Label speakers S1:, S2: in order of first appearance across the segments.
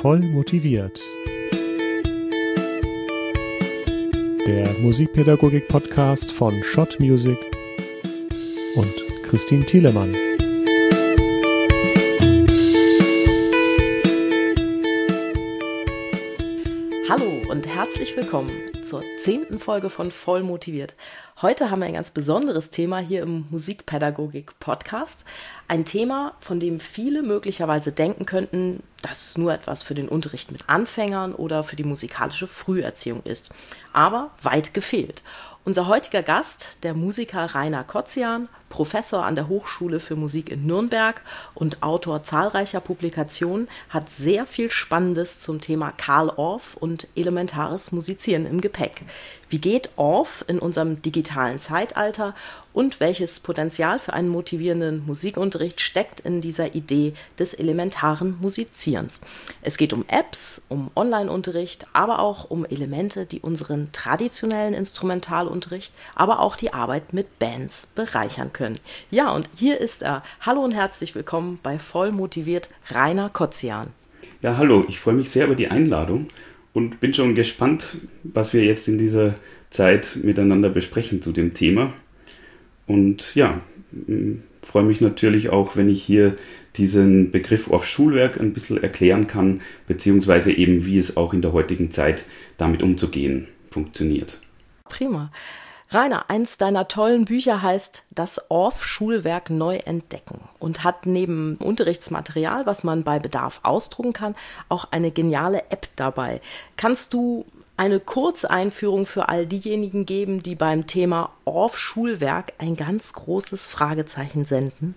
S1: Voll motiviert. Der Musikpädagogik-Podcast von Schott Music und Christine Thielemann.
S2: Hallo und herzlich willkommen zur 10. Folge von Voll motiviert. Heute haben wir ein ganz besonderes Thema hier im Musikpädagogik-Podcast. Ein Thema, von dem viele möglicherweise denken könnten, dass es nur etwas für den Unterricht mit Anfängern oder für die musikalische Früherziehung ist. Aber weit gefehlt. Unser heutiger Gast, der Musiker Rainer Kotzian, Professor an der Hochschule für Musik in Nürnberg und Autor zahlreicher Publikationen, hat sehr viel Spannendes zum Thema Carl Orff und elementares Musizieren im Gepäck. Wie geht Orff in unserem digitalen Zeitalter und welches Potenzial für einen motivierenden Musikunterricht steckt in dieser Idee des elementaren Musizierens? Es geht um Apps, um Online-Unterricht, aber auch um Elemente, die unseren traditionellen Instrumentalunterricht, aber auch die Arbeit mit Bands bereichern können. Ja, und hier ist er. Hallo und herzlich willkommen bei Voll motiviert, Rainer Kotzian.
S3: Ja, hallo, ich freue mich sehr über die Einladung und bin schon gespannt, was wir jetzt in dieser Zeit miteinander besprechen zu dem Thema. Und ja, freue mich natürlich auch, wenn ich hier diesen Begriff auf Schulwerk ein bisschen erklären kann, beziehungsweise eben, wie es auch in der heutigen Zeit damit umzugehen funktioniert.
S2: Prima. Rainer, eins deiner tollen Bücher heißt Das Orff-Schulwerk neu entdecken und hat neben Unterrichtsmaterial, was man bei Bedarf ausdrucken kann, auch eine geniale App dabei. Kannst du eine Kurzeinführung für all diejenigen geben, die beim Thema Orff-Schulwerk ein ganz großes Fragezeichen senden?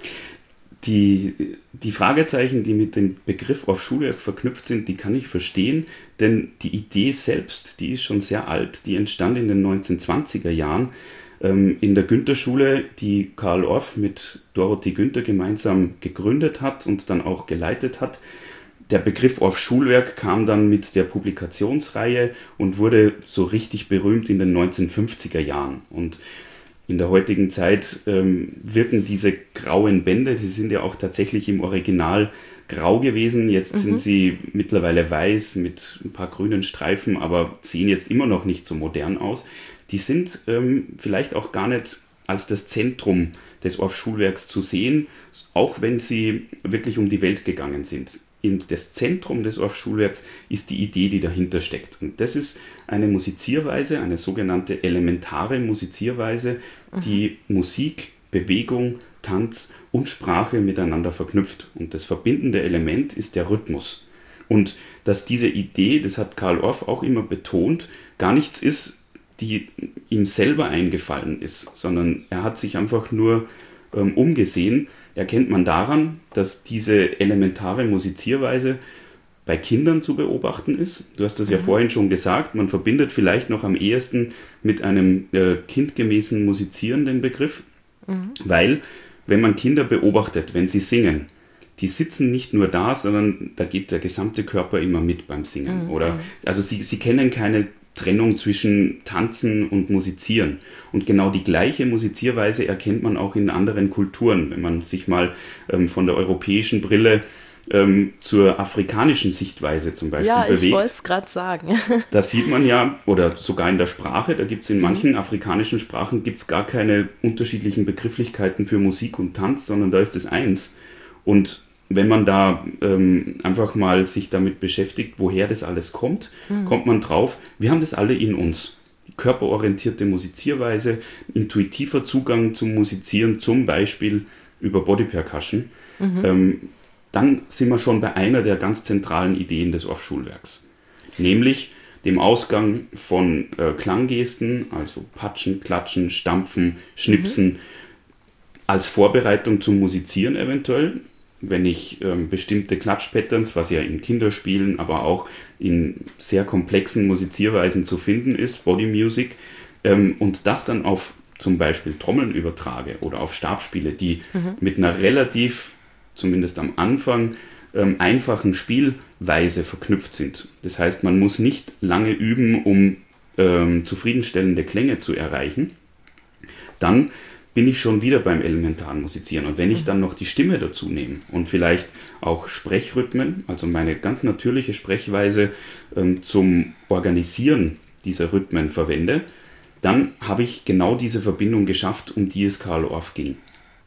S3: Die Fragezeichen, die mit dem Begriff auf Schulwerk verknüpft sind, die kann ich verstehen, denn die Idee selbst, die ist schon sehr alt, die entstand in den 1920er Jahren in der Günther-Schule, die Carl Orff mit Dorothee Günther gemeinsam gegründet hat und dann auch geleitet hat. Der Begriff auf Schulwerk kam dann mit der Publikationsreihe und wurde so richtig berühmt in den 1950er Jahren. Und in der heutigen Zeit wirken diese grauen Bände, die sind ja auch tatsächlich im Original grau gewesen. Jetzt sind sie mittlerweile weiß mit ein paar grünen Streifen, aber sehen jetzt immer noch nicht so modern aus. Die sind vielleicht auch gar nicht als das Zentrum des Orff-Schulwerks zu sehen, auch wenn sie wirklich um die Welt gegangen sind. Das Zentrum des Orff-Schulwerks ist die Idee, die dahinter steckt. Und das ist eine Musizierweise, eine sogenannte elementare Musizierweise, die Musik, Bewegung, Tanz und Sprache miteinander verknüpft. Und das verbindende Element ist der Rhythmus. Und dass diese Idee, das hat Carl Orff auch immer betont, gar nichts ist, die ihm selber eingefallen ist, sondern er hat sich einfach nur umgesehen, erkennt man daran, dass diese elementare Musizierweise bei Kindern zu beobachten ist. Du hast das ja vorhin schon gesagt, man verbindet vielleicht noch am ehesten mit einem kindgemäßen Musizieren den Begriff, weil wenn man Kinder beobachtet, wenn sie singen, die sitzen nicht nur da, sondern da geht der gesamte Körper immer mit beim Singen. Also sie kennen keine Trennung zwischen Tanzen und Musizieren. Und genau die gleiche Musizierweise erkennt man auch in anderen Kulturen. Wenn man sich mal von der europäischen Brille zur afrikanischen Sichtweise zum Beispiel bewegt. Ja, ich
S2: wollte es gerade sagen.
S3: Da sieht man ja, oder sogar in der Sprache, da gibt es in manchen afrikanischen Sprachen gibt's gar keine unterschiedlichen Begrifflichkeiten für Musik und Tanz, sondern da ist es eins. Und wenn man da einfach mal sich damit beschäftigt, woher das alles kommt, kommt man drauf, wir haben das alle in uns. Die körperorientierte Musizierweise, intuitiver Zugang zum Musizieren, zum Beispiel über Body Percussion. Dann sind wir schon bei einer der ganz zentralen Ideen des Orff-Schulwerks. Nämlich dem Ausgang von Klanggesten, also Patschen, Klatschen, Stampfen, Schnipsen, als Vorbereitung zum Musizieren eventuell. Wenn ich bestimmte Klatschpatterns, was ja in Kinderspielen, aber auch in sehr komplexen Musizierweisen zu finden ist, Body Music, und das dann auf zum Beispiel Trommeln übertrage oder auf Stabspiele, die mit einer relativ, zumindest am Anfang, einfachen Spielweise verknüpft sind. Das heißt, man muss nicht lange üben, um zufriedenstellende Klänge zu erreichen. Dann bin ich schon wieder beim elementaren Musizieren. Und wenn ich dann noch die Stimme dazu nehme und vielleicht auch Sprechrhythmen, also meine ganz natürliche Sprechweise zum Organisieren dieser Rhythmen verwende, dann habe ich genau diese Verbindung geschafft, um die es Carl Orff ging.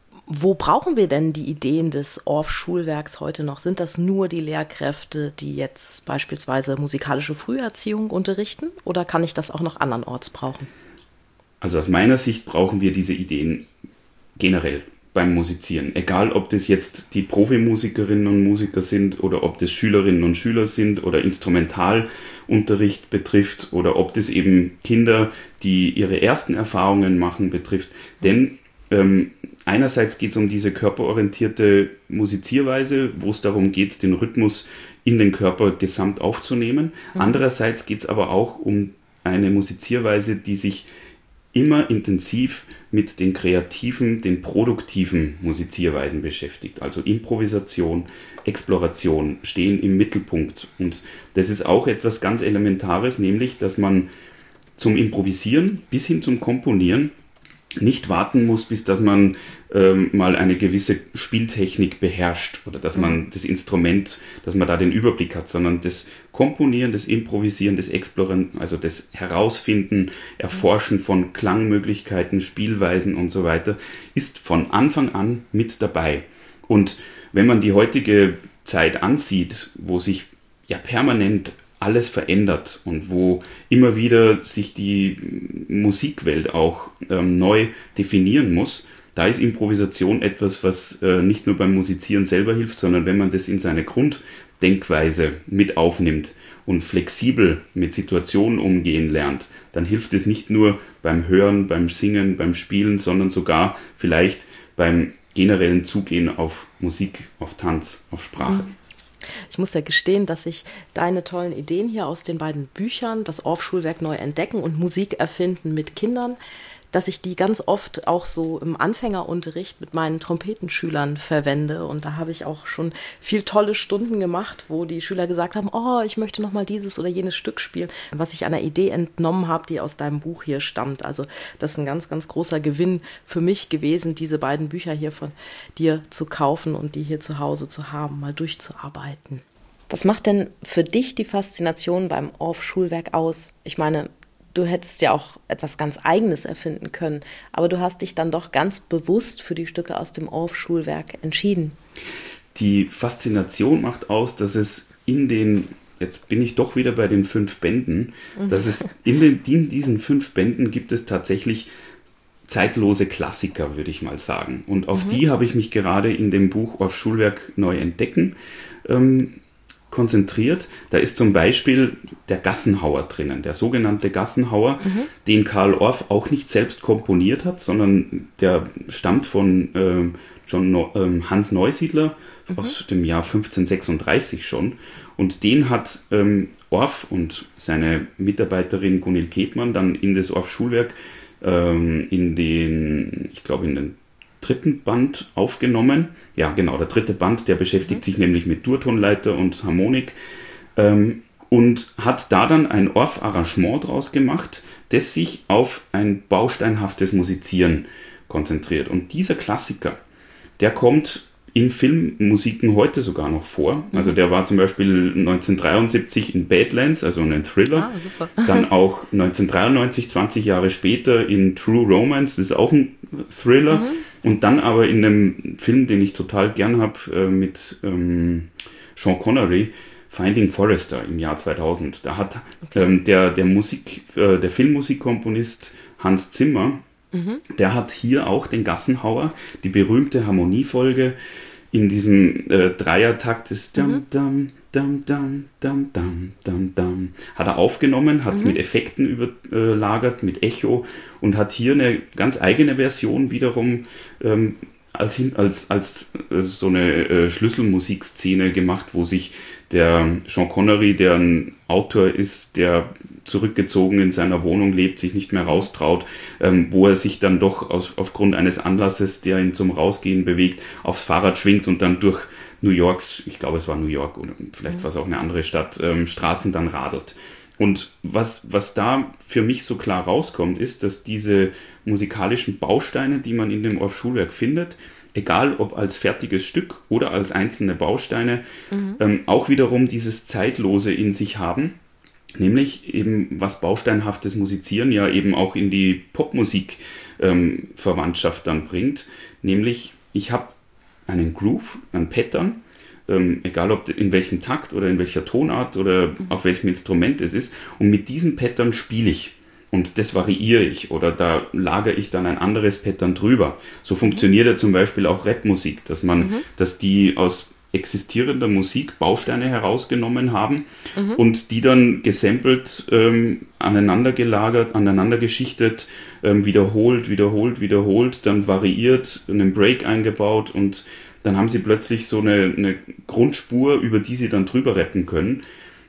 S2: Wo brauchen wir denn die Ideen des Orff-Schulwerks heute noch? Sind das nur die Lehrkräfte, die jetzt beispielsweise musikalische Früherziehung unterrichten? Oder kann ich das auch noch andernorts brauchen?
S3: Also aus meiner Sicht brauchen wir diese Ideen generell beim Musizieren. Egal, ob das jetzt die Profimusikerinnen und Musiker sind oder ob das Schülerinnen und Schüler sind oder Instrumentalunterricht betrifft oder ob das eben Kinder, die ihre ersten Erfahrungen machen, betrifft. Denn einerseits geht es um diese körperorientierte Musizierweise, wo es darum geht, den Rhythmus in den Körper gesamt aufzunehmen. Andererseits geht es aber auch um eine Musizierweise, die sich immer intensiv mit den kreativen, den produktiven Musizierweisen beschäftigt. Also Improvisation, Exploration stehen im Mittelpunkt. Und das ist auch etwas ganz Elementares, nämlich, dass man zum Improvisieren bis hin zum Komponieren nicht warten muss, bis dass man mal eine gewisse Spieltechnik beherrscht oder dass man das Instrument, dass man da den Überblick hat, sondern das Komponieren, das Improvisieren, das Explorieren, also das Herausfinden, Erforschen von Klangmöglichkeiten, Spielweisen und so weiter, ist von Anfang an mit dabei. Und wenn man die heutige Zeit ansieht, wo sich ja permanent alles verändert und wo immer wieder sich die Musikwelt auch neu definieren muss, da ist Improvisation etwas, was nicht nur beim Musizieren selber hilft, sondern wenn man das in seine Grunddenkweise mit aufnimmt und flexibel mit Situationen umgehen lernt, dann hilft es nicht nur beim Hören, beim Singen, beim Spielen, sondern sogar vielleicht beim generellen Zugehen auf Musik, auf Tanz, auf Sprache.
S2: Ich muss ja gestehen, dass ich deine tollen Ideen hier aus den beiden Büchern, das Orff-Schulwerk neu entdecken und Musik erfinden mit Kindern, dass ich die ganz oft auch so im Anfängerunterricht mit meinen Trompetenschülern verwende. Und da habe ich auch schon viel tolle Stunden gemacht, wo die Schüler gesagt haben, oh, ich möchte noch mal dieses oder jenes Stück spielen, was ich einer Idee entnommen habe, die aus deinem Buch hier stammt. Also das ist ein ganz, ganz großer Gewinn für mich gewesen, diese beiden Bücher hier von dir zu kaufen und die hier zu Hause zu haben, mal durchzuarbeiten. Was macht denn für dich die Faszination beim Orff-Schulwerk aus? Ich meine, du hättest ja auch etwas ganz Eigenes erfinden können, aber du hast dich dann doch ganz bewusst für die Stücke aus dem Orff-Schulwerk entschieden.
S3: Die Faszination macht aus, dass es jetzt bin ich doch wieder bei den 5 Bänden, dass es in diesen 5 Bänden gibt es tatsächlich zeitlose Klassiker, würde ich mal sagen. Und auf die habe ich mich gerade in dem Buch Orff-Schulwerk neu entdecken konzentriert. Da ist zum Beispiel der Gassenhauer drinnen, der sogenannte Gassenhauer, den Carl Orff auch nicht selbst komponiert hat, sondern der stammt von Hans Neusiedler aus dem Jahr 1536 schon. Und den hat Orff und seine Mitarbeiterin Gunhild Ketmann dann in das Orff-Schulwerk in den 3. Band aufgenommen. Ja, genau, der 3. Band, der beschäftigt sich nämlich mit Durtonleiter und Harmonik und hat da dann ein Orff-Arrangement draus gemacht, das sich auf ein bausteinhaftes Musizieren konzentriert. Und dieser Klassiker, der kommt in Filmmusiken heute sogar noch vor. Also der war zum Beispiel 1973 in Badlands, also in einem Thriller.
S2: Super.
S3: Dann auch 1993, 20 Jahre später in True Romance, das ist auch ein Thriller. Und dann aber in einem Film, den ich total gern habe, mit Sean Connery, Finding Forrester im Jahr 2000. Da hat der Filmmusikkomponist Hans Zimmer, der hat hier auch den Gassenhauer, die berühmte Harmoniefolge in diesem Dreiertakt des Dam, Dam, Dam, Dam, Dam, Dam, Dam, Dam, hat er aufgenommen, hat es mit Effekten überlagert, mit Echo und hat hier eine ganz eigene Version wiederum als so eine Schlüsselmusikszene gemacht, wo sich der Sean Connery, der ein Autor ist, der zurückgezogen in seiner Wohnung lebt, sich nicht mehr raustraut, wo er sich dann doch aufgrund eines Anlasses, der ihn zum Rausgehen bewegt, aufs Fahrrad schwingt und dann durch New Yorks, ich glaube es war New York oder vielleicht war es auch eine andere Stadt, Straßen dann radelt. Und was da für mich so klar rauskommt, ist, dass diese musikalischen Bausteine, die man in dem Orff-Schulwerk findet, egal ob als fertiges Stück oder als einzelne Bausteine, auch wiederum dieses Zeitlose in sich haben. Nämlich eben, was bausteinhaftes Musizieren ja eben auch in die Popmusik Verwandtschaft dann bringt. Nämlich, ich habe einen Groove, ein Pattern, egal ob in welchem Takt oder in welcher Tonart oder auf welchem Instrument es ist. Und mit diesem Pattern spiele ich. Und das variiere ich oder da lagere ich dann ein anderes Pattern drüber. So funktioniert ja zum Beispiel auch Rapmusik, dass die aus existierender Musik Bausteine herausgenommen haben und die dann gesampelt, aneinander gelagert, aneinander geschichtet, wiederholt, dann variiert, einen Break eingebaut und dann haben sie plötzlich so eine Grundspur, über die sie dann drüber rappen können.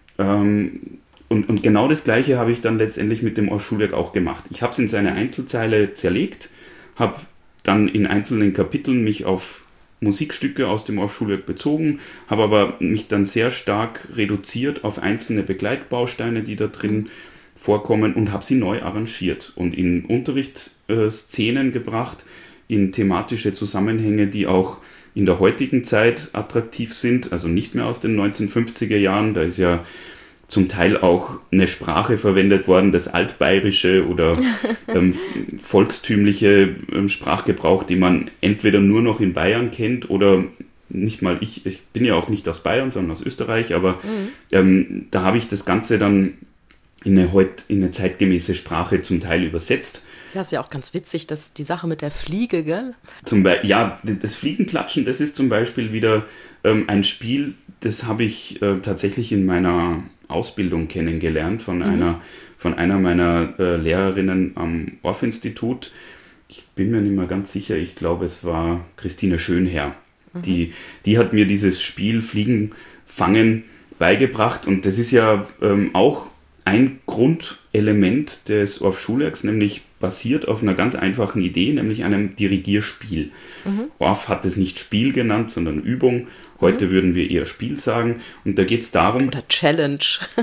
S3: Und genau das Gleiche habe ich dann letztendlich mit dem Orff-Schulwerk auch gemacht. Ich habe es in seine Einzelzeile zerlegt, habe dann in einzelnen Kapiteln mich auf Musikstücke aus dem Orff-Schulwerk bezogen, habe aber mich dann sehr stark reduziert auf einzelne Begleitbausteine, die da drin vorkommen und habe sie neu arrangiert und in Unterrichtsszenen gebracht, in thematische Zusammenhänge, die auch in der heutigen Zeit attraktiv sind, also nicht mehr aus den 1950er Jahren, da ist ja zum Teil auch eine Sprache verwendet worden, das Altbayerische oder volkstümliche Sprachgebrauch, die man entweder nur noch in Bayern kennt oder nicht mal ich bin ja auch nicht aus Bayern, sondern aus Österreich, aber da habe ich das Ganze dann in eine zeitgemäße Sprache zum Teil übersetzt.
S2: Ja, ist ja auch ganz witzig, dass die Sache mit der Fliege, gell?
S3: Das Fliegenklatschen, das ist zum Beispiel wieder ein Spiel, das habe ich tatsächlich in meiner Ausbildung kennengelernt von einer meiner Lehrerinnen am Orff-Institut. Ich bin mir nicht mehr ganz sicher, ich glaube, es war Christine Schönherr. Die hat mir dieses Spiel Fliegen fangen beigebracht und das ist ja auch ein Grundelement des Orff-Schulwerks, nämlich basiert auf einer ganz einfachen Idee, nämlich einem Dirigierspiel. Orff hat es nicht Spiel genannt, sondern Übung. Heute würden wir eher Spiel sagen. Und da geht es darum...
S2: Oder Challenge.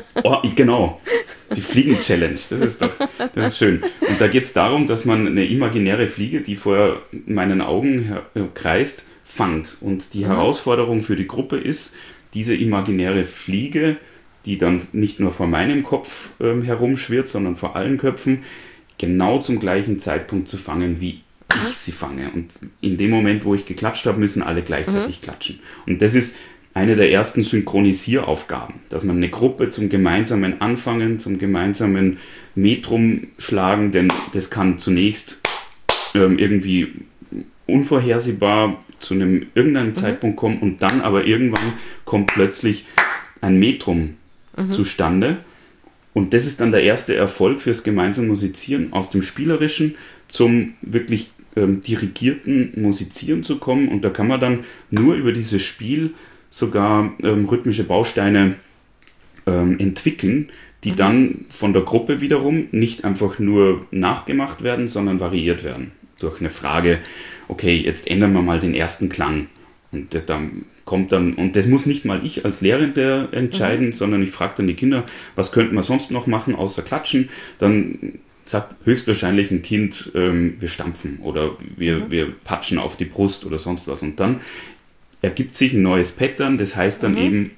S3: Genau, die Fliegen-Challenge, das ist schön. Und da geht es darum, dass man eine imaginäre Fliege, die vor meinen Augen kreist, fangt. Und die Herausforderung für die Gruppe ist, diese imaginäre Fliege, die dann nicht nur vor meinem Kopf herumschwirrt, sondern vor allen Köpfen, genau zum gleichen Zeitpunkt zu fangen, wie ich sie fange. Und in dem Moment, wo ich geklatscht habe, müssen alle gleichzeitig klatschen. Und das ist eine der ersten Synchronisieraufgaben, dass man eine Gruppe zum gemeinsamen Anfangen, zum gemeinsamen Metrum schlagen, denn das kann zunächst irgendwie unvorhersehbar zu irgendeinem Zeitpunkt kommen und dann aber irgendwann kommt plötzlich ein Metrum zustande. Und das ist dann der erste Erfolg fürs gemeinsame Musizieren, aus dem Spielerischen zum wirklich dirigierten Musizieren zu kommen. Und da kann man dann nur über dieses Spiel sogar rhythmische Bausteine entwickeln, die dann von der Gruppe wiederum nicht einfach nur nachgemacht werden, sondern variiert werden. Durch eine Frage, okay, jetzt ändern wir mal den ersten Klang. Und dann kommt dann, und das muss nicht mal ich als Lehrende entscheiden, sondern ich frage dann die Kinder, was könnten wir sonst noch machen, außer klatschen? Dann sagt höchstwahrscheinlich ein Kind, wir stampfen oder wir patschen auf die Brust oder sonst was. Und dann ergibt sich ein neues Pattern, das heißt dann eben,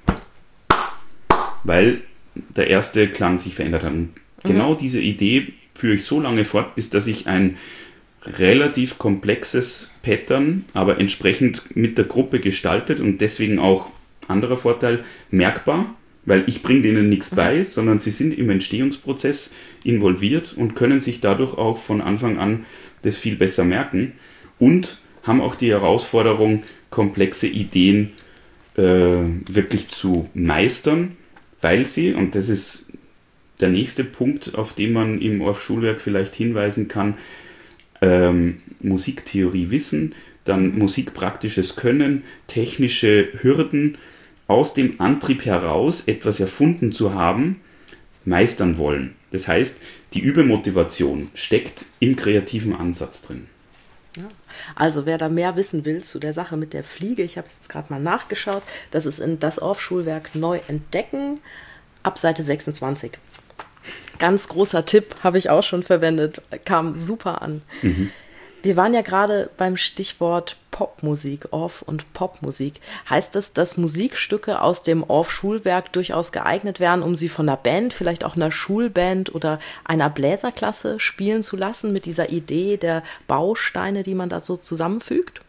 S3: weil der erste Klang sich verändert hat. Und genau diese Idee führe ich so lange fort, bis dass ich ein relativ komplexes Pattern, aber entsprechend mit der Gruppe gestaltet und deswegen auch, anderer Vorteil, merkbar, weil ich bringe denen nichts bei, sondern sie sind im Entstehungsprozess involviert und können sich dadurch auch von Anfang an das viel besser merken und haben auch die Herausforderung, komplexe Ideen wirklich zu meistern, weil sie, und das ist der nächste Punkt, auf den man im Orff-Schulwerk vielleicht hinweisen kann, Musiktheorie wissen, dann musikpraktisches Können, technische Hürden, aus dem Antrieb heraus etwas erfunden zu haben, meistern wollen. Das heißt, die Übermotivation steckt im kreativen Ansatz drin.
S2: Ja. Also wer da mehr wissen will zu der Sache mit der Fliege, ich habe es jetzt gerade mal nachgeschaut, das ist in das Orff-Schulwerk neu entdecken, ab Seite 26. Ganz großer Tipp, habe ich auch schon verwendet, kam super an. Wir waren ja gerade beim Stichwort Popmusik, Orff- und Popmusik. Heißt das, dass Musikstücke aus dem Orff-Schulwerk durchaus geeignet wären, um sie von einer Band, vielleicht auch einer Schulband oder einer Bläserklasse spielen zu lassen, mit dieser Idee der Bausteine, die man da so zusammenfügt?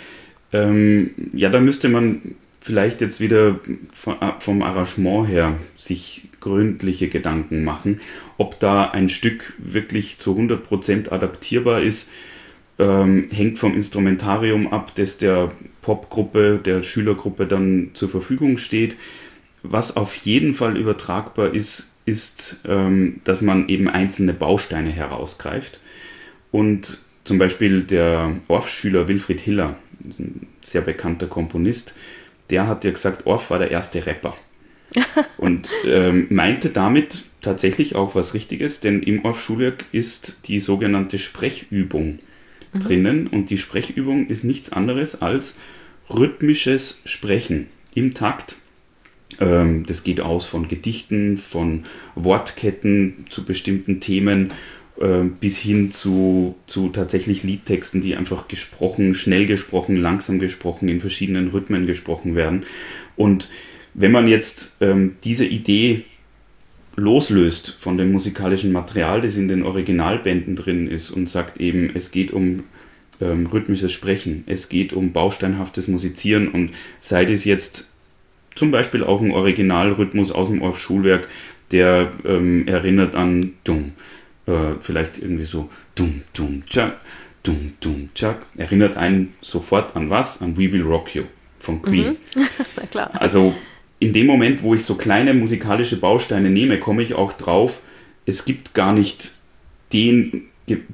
S3: Ja, da müsste man vielleicht jetzt wieder vom Arrangement her sich gründliche Gedanken machen, ob da ein Stück wirklich zu 100% adaptierbar ist. Hängt vom Instrumentarium ab, das der Popgruppe, der Schülergruppe dann zur Verfügung steht. Was auf jeden Fall übertragbar ist, dass man eben einzelne Bausteine herausgreift. Und zum Beispiel der Orff-Schüler Wilfried Hiller, ist ein sehr bekannter Komponist, der hat ja gesagt, Orff war der erste Rapper. Und meinte damit tatsächlich auch was Richtiges, denn im Orff-Schulwerk ist die sogenannte Sprechübung drinnen, und die Sprechübung ist nichts anderes als rhythmisches Sprechen im Takt. Das geht aus von Gedichten, von Wortketten zu bestimmten Themen bis hin zu tatsächlich Liedtexten, die einfach gesprochen, schnell gesprochen, langsam gesprochen, in verschiedenen Rhythmen gesprochen werden. Und wenn man jetzt diese Idee loslöst von dem musikalischen Material, das in den Originalbänden drin ist, und sagt eben, es geht um rhythmisches Sprechen, es geht um bausteinhaftes Musizieren, und sei das jetzt zum Beispiel auch ein Originalrhythmus aus dem Orff-Schulwerk, der erinnert an Dum, vielleicht irgendwie so Dum, Dum, Tschak, Dum, Dum, Tschak, erinnert einen sofort an was? An We Will Rock You von Queen.
S2: Na klar.
S3: Also in dem Moment, wo ich so kleine musikalische Bausteine nehme, komme ich auch drauf, es gibt gar nicht den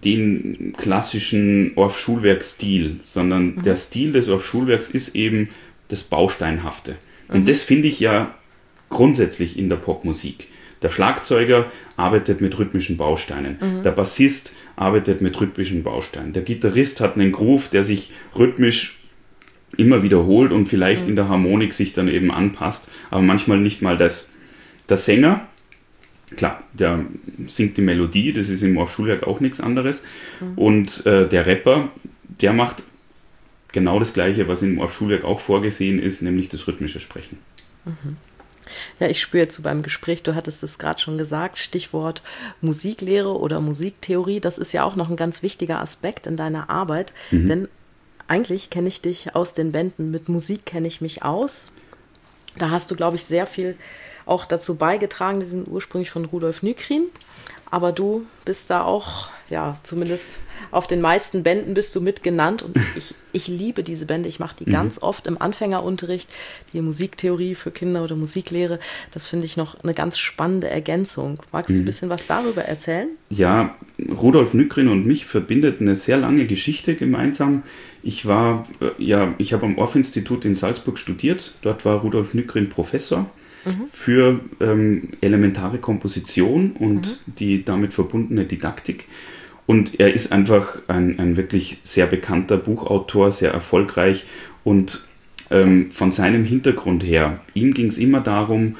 S3: klassischen Orff-Schulwerk-Stil, sondern der Stil des Orff-Schulwerks ist eben das Bausteinhafte. Und das finde ich ja grundsätzlich in der Popmusik. Der Schlagzeuger arbeitet mit rhythmischen Bausteinen. Der Bassist arbeitet mit rhythmischen Bausteinen. Der Gitarrist hat einen Groove, der sich rhythmisch immer wiederholt und vielleicht in der Harmonik sich dann eben anpasst, aber manchmal nicht mal das. Der Sänger, klar, der singt die Melodie, das ist im Orff-Schulwerk auch nichts anderes, und der Rapper, der macht genau das Gleiche, was im Orff-Schulwerk auch vorgesehen ist, nämlich das rhythmische Sprechen.
S2: Ja, ich spüre jetzt so beim Gespräch, du hattest es gerade schon gesagt, Stichwort Musiklehre oder Musiktheorie, das ist ja auch noch ein ganz wichtiger Aspekt in deiner Arbeit, denn eigentlich kenne ich dich aus den Bänden Mit Musik kenne ich mich aus. Da hast du, glaube ich, sehr viel auch dazu beigetragen. Die sind ursprünglich von Rudolf Nykrin. Aber du bist da auch, ja, zumindest auf den meisten Bänden bist du mit genannt. Und ich liebe diese Bände. Ich mache die ganz oft im Anfängerunterricht. Die Musiktheorie für Kinder oder Musiklehre. Das finde ich noch eine ganz spannende Ergänzung. Magst du ein bisschen was darüber erzählen?
S3: Ja, Rudolf Nykrin und mich verbindet eine sehr lange Geschichte gemeinsam. Ich habe am Orff-Institut in Salzburg studiert. Dort war Rudolf Nykrin Professor für elementare Komposition und die damit verbundene Didaktik. Und er ist einfach ein wirklich sehr bekannter Buchautor, sehr erfolgreich, und von seinem Hintergrund her, ihm ging es immer darum,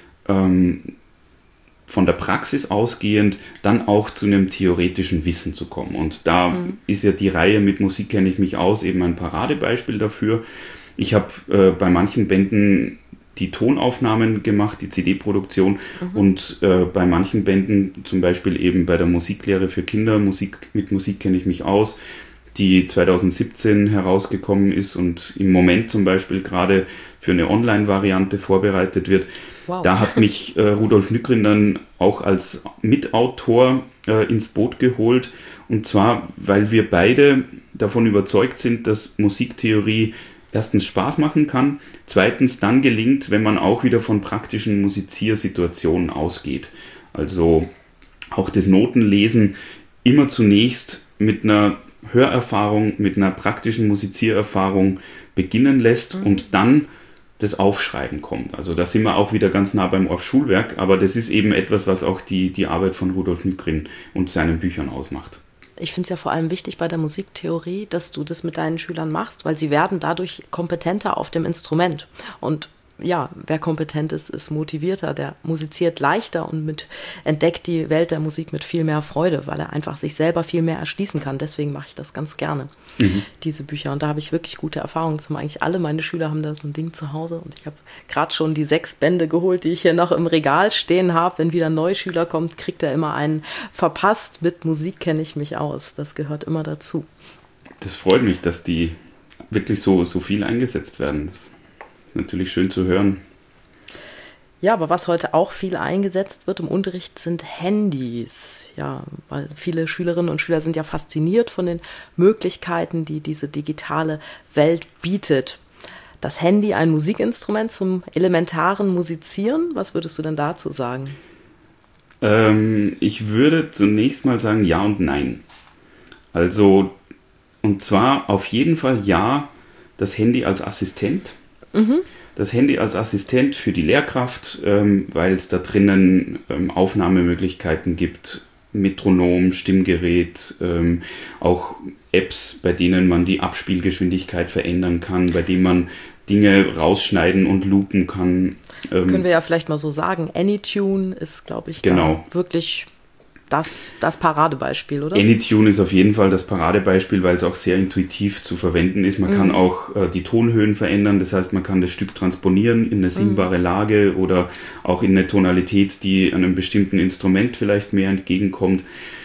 S3: von der Praxis ausgehend dann auch zu einem theoretischen Wissen zu kommen. Und da ist ja die Reihe Mit Musik kenne ich mich aus eben ein Paradebeispiel dafür. Ich habe bei manchen Bänden die Tonaufnahmen gemacht, die CD-Produktion, und bei manchen Bänden, zum Beispiel eben bei der Musiklehre für Kinder, Mit Musik kenne ich mich aus, die 2017 herausgekommen ist und im Moment zum Beispiel gerade für eine Online-Variante vorbereitet wird.
S2: Wow.
S3: Da hat mich Rudolf Nykrin dann auch als Mitautor ins Boot geholt, und zwar, weil wir beide davon überzeugt sind, dass Musiktheorie erstens Spaß machen kann, zweitens dann gelingt, wenn man auch wieder von praktischen Musiziersituationen ausgeht. Also auch das Notenlesen immer zunächst mit einer Hörerfahrung, mit einer praktischen Musiziererfahrung beginnen lässt und dann das Aufschreiben kommt. Also da sind wir auch wieder ganz nah beim Orff-Schulwerk, aber das ist eben etwas, was auch die Arbeit von Rudolf Nykrin und seinen Büchern ausmacht.
S2: Ich finde es ja vor allem wichtig bei der Musiktheorie, dass du das mit deinen Schülern machst, weil sie werden dadurch kompetenter auf dem Instrument. Und wer kompetent ist, ist motivierter, der musiziert leichter und entdeckt die Welt der Musik mit viel mehr Freude, weil er einfach sich selber viel mehr erschließen kann. Deswegen mache ich das ganz gerne, diese Bücher. Und da habe ich wirklich gute Erfahrungen zu machen. Eigentlich alle meine Schüler haben da so ein Ding zu Hause und ich habe gerade schon die 6 Bände geholt, die ich hier noch im Regal stehen habe. Wenn wieder ein Neuschüler kommt, kriegt er immer einen verpasst. Mit Musik kenne ich mich aus. Das gehört immer dazu.
S3: Das freut mich, dass die wirklich so viel eingesetzt werden. Das ist natürlich schön zu hören.
S2: Ja, aber was heute auch viel eingesetzt wird im Unterricht sind Handys. Ja, weil viele Schülerinnen und Schüler sind ja fasziniert von den Möglichkeiten, die diese digitale Welt bietet. Das Handy ein Musikinstrument zum elementaren Musizieren? Was würdest du denn dazu sagen?
S3: Ich würde zunächst mal sagen ja und nein. Also, und zwar auf jeden Fall ja, das Handy als Assistent. Das Handy als Assistent für die Lehrkraft, weil es da drinnen Aufnahmemöglichkeiten gibt, Metronom, Stimmgerät, auch Apps, bei denen man die Abspielgeschwindigkeit verändern kann, bei denen man Dinge rausschneiden und loopen kann.
S2: Können wir ja vielleicht mal so sagen, Anytune ist, glaube ich, da wirklich das Paradebeispiel, oder?
S3: Anytune ist auf jeden Fall das Paradebeispiel, weil es auch sehr intuitiv zu verwenden ist. Man kann auch die Tonhöhen verändern, das heißt, man kann das Stück transponieren in eine singbare Lage oder auch in eine Tonalität, die einem bestimmten Instrument vielleicht mehr entgegenkommt.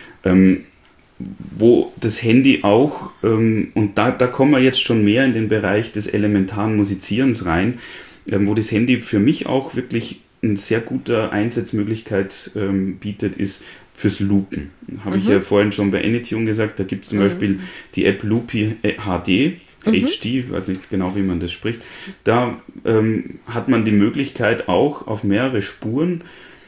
S3: Wo das Handy auch, und da kommen wir jetzt schon mehr in den Bereich des elementaren Musizierens rein, wo das Handy für mich auch wirklich eine sehr gute Einsatzmöglichkeit bietet, ist fürs Loopen. Habe ich ja vorhin schon bei Anytune gesagt, da gibt es zum Beispiel die App Loopy HD, HD, weiß nicht genau, wie man das spricht. Da hat man die Möglichkeit auch auf mehrere Spuren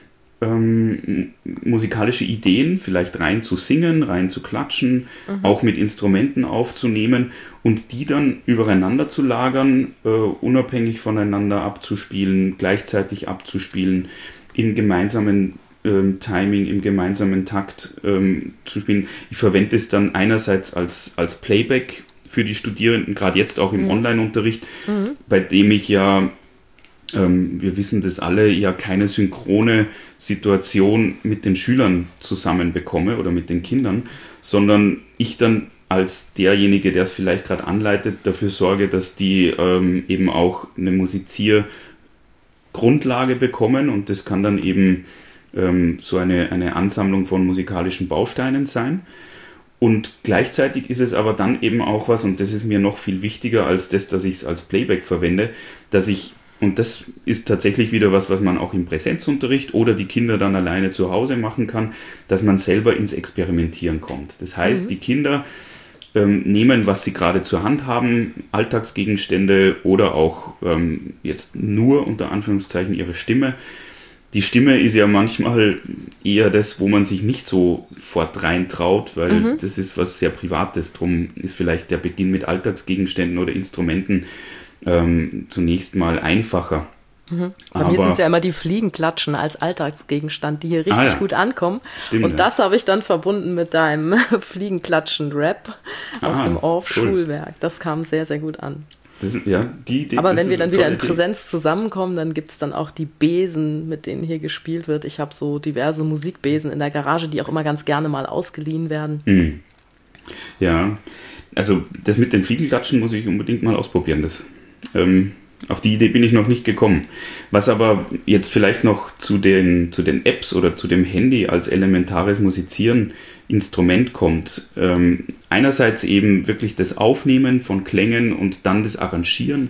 S3: musikalische Ideen vielleicht rein zu singen, rein zu klatschen, auch mit Instrumenten aufzunehmen und die dann übereinander zu lagern, unabhängig voneinander abzuspielen, gleichzeitig abzuspielen, im gemeinsamen Timing, im gemeinsamen Takt zu spielen. Ich verwende es dann einerseits als Playback für die Studierenden, gerade jetzt auch im Online-Unterricht, bei dem ich ja, wir wissen das alle, ja keine synchrone Situation mit den Schülern zusammenbekomme oder mit den Kindern, sondern ich dann als derjenige, der es vielleicht gerade anleitet, dafür sorge, dass die eben auch eine Musiziergrundlage bekommen und das kann dann eben so eine Ansammlung von musikalischen Bausteinen sein. Und gleichzeitig ist es aber dann eben auch was, und das ist mir noch viel wichtiger als das, dass ich es als Playback verwende, dass ich, und das ist tatsächlich wieder was man auch im Präsenzunterricht oder die Kinder dann alleine zu Hause machen kann, dass man selber ins Experimentieren kommt. Das heißt, die Kinder nehmen, was sie gerade zur Hand haben, Alltagsgegenstände oder auch jetzt nur unter Anführungszeichen ihre Stimme. Die Stimme ist ja manchmal eher das, wo man sich nicht so sofort reintraut, weil das ist was sehr Privates. Drum ist vielleicht der Beginn mit Alltagsgegenständen oder Instrumenten zunächst mal einfacher.
S2: Bei mir sind es ja immer die Fliegenklatschen als Alltagsgegenstand, die hier richtig gut ankommen. Stimmt, und das habe ich dann verbunden mit deinem Fliegenklatschen-Rap aus dem Orff-Schulwerk. Cool. Das kam sehr, sehr gut an. Aber wenn wir dann wieder in Präsenz zusammenkommen, dann gibt es dann auch die Besen, mit denen hier gespielt wird. Ich habe so diverse Musikbesen in der Garage, die auch immer ganz gerne mal ausgeliehen werden.
S3: Ja, also das mit den Fliegenklatschen muss ich unbedingt mal ausprobieren. Auf die Idee bin ich noch nicht gekommen. Was aber jetzt vielleicht noch zu den Apps oder zu dem Handy als elementares Musizieren Instrument kommt. Einerseits eben wirklich das Aufnehmen von Klängen und dann das Arrangieren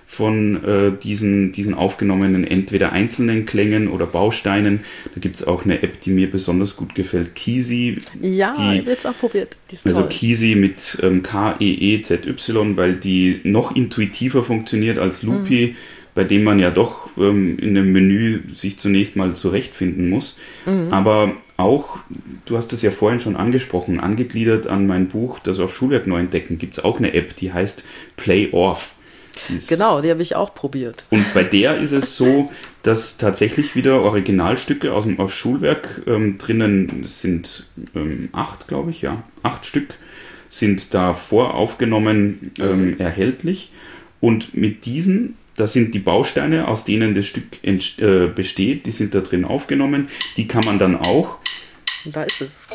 S3: von diesen aufgenommenen entweder einzelnen Klängen oder Bausteinen. Da gibt es auch eine App, die mir besonders gut gefällt, Keezy.
S2: Ja, ich habe jetzt auch probiert. Die ist
S3: also
S2: toll.
S3: Keezy mit K-E-E-Z-Y, weil die noch intuitiver funktioniert als Loopy, bei dem man ja doch in einem Menü sich zunächst mal zurechtfinden muss. Aber auch, du hast es ja vorhin schon angesprochen, angegliedert an mein Buch, das auf Schulwerk neu entdecken, gibt es auch eine App, die heißt Play Orff.
S2: Genau, die habe ich auch probiert.
S3: Und bei der ist es so, dass tatsächlich wieder Originalstücke aus dem Schulwerk drinnen sind, 8, glaube ich, 8 Stück sind da voraufgenommen erhältlich. Und mit diesen da sind die Bausteine, aus denen das Stück besteht, die sind da drin aufgenommen. Die kann man dann auch...
S2: Da ist es.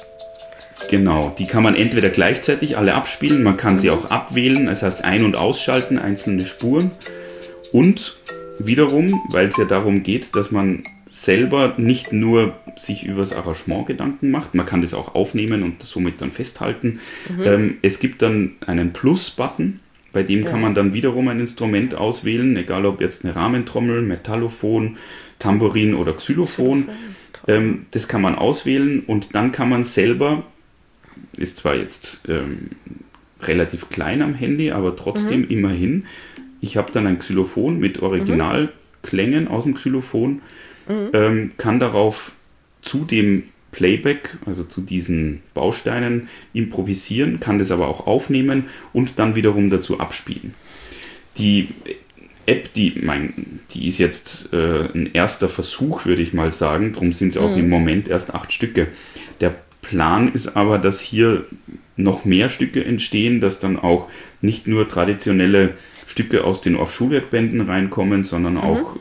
S3: Genau, die kann man entweder gleichzeitig alle abspielen, man kann sie auch abwählen, das heißt ein- und ausschalten, einzelne Spuren. Und wiederum, weil es ja darum geht, dass man selber nicht nur sich über das Arrangement Gedanken macht, man kann das auch aufnehmen und das somit dann festhalten. Es gibt dann einen Plus-Button, bei dem kann man dann wiederum ein Instrument auswählen, egal ob jetzt eine Rahmentrommel, Metallophon, Tambourin oder Xylophon. Das kann man auswählen und dann kann man selber, ist zwar jetzt relativ klein am Handy, aber trotzdem immerhin, ich habe dann ein Xylophon mit Originalklängen aus dem Xylophon, kann darauf zu dem Playback, also zu diesen Bausteinen improvisieren, kann das aber auch aufnehmen und dann wiederum dazu abspielen. Die App, die ist jetzt ein erster Versuch, würde ich mal sagen, darum sind es auch im Moment erst 8 Stücke. Der Plan ist aber, dass hier noch mehr Stücke entstehen, dass dann auch nicht nur traditionelle Stücke aus den Off-Schulwerk-Bänden reinkommen, sondern auch,